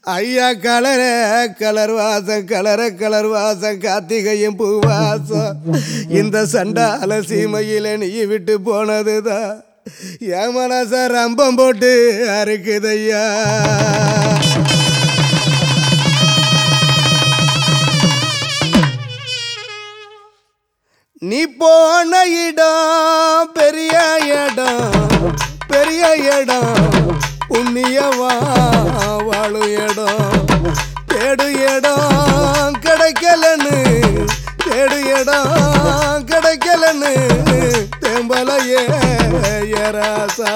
ஐயா கலர கலர் வாசம் கலர் வாசம் கார்த்திகையும் பூவாசம் இந்த சண்டால சீமையில நீ விட்டு போனதுதான் என் மனச ரம்பம் போட்டு அறுக்குதையா. நீ போன இடம் பெரிய இடம் புண்ணியவா வாழும் இடம் தேடு இடம் கிடைக்கலன்னு தேம்பலையே ராசா.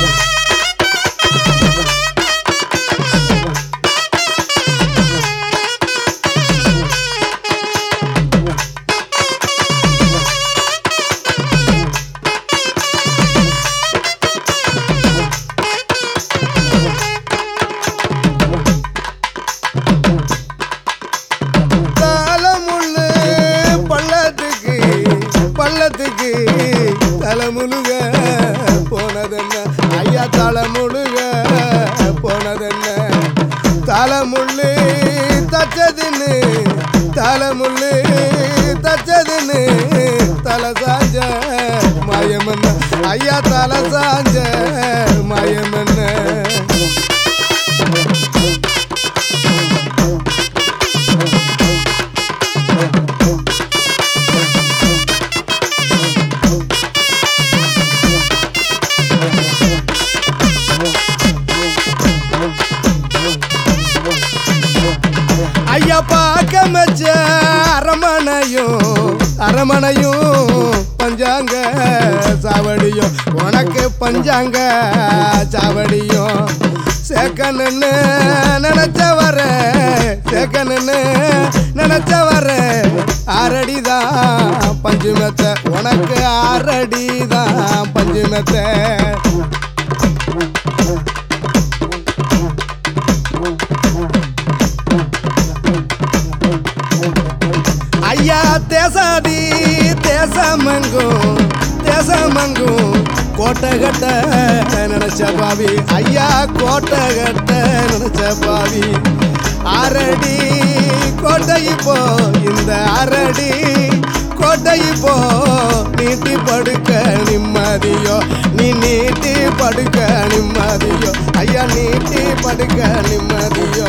பள்ளத்துக்கு தலைமுழுக போனதென்ன ஐயா, தலைமுழுக போனதென்ன தலைமுள்ளு தச்சதுன்னு தலை சாஞ்ச மாயமன்ன ஐயா, தலை சாஞ்ச மாயமன்ன. ஐயா பார்க்க மச்ச அரமனையும் பஞ்சாங்க சாவடியும் உனக்கு பஞ்சாங்க சாவடியும் சேக்கன்னு நினைச்ச வர ஆரடிதான் பஞ்சுமெத்த உனக்கு ஆரடிதான் பஞ்சுமெத்த. ஐயா தேசாதி தேசமங்கும் கோட்டை கட்ட நினைச்ச பாவி ஐயா, கோட்டை கட்ட நினைச்ச பாவி. அரடி கோட்டை இப்போ இந்த அரடி கோட்டை இப்போ நீட்டி படுக்க நிம்மதியோ நீட்டி படுக்க நிம்மதியோ ஐயா, நீட்டி படுக்க நிம்மதியோ.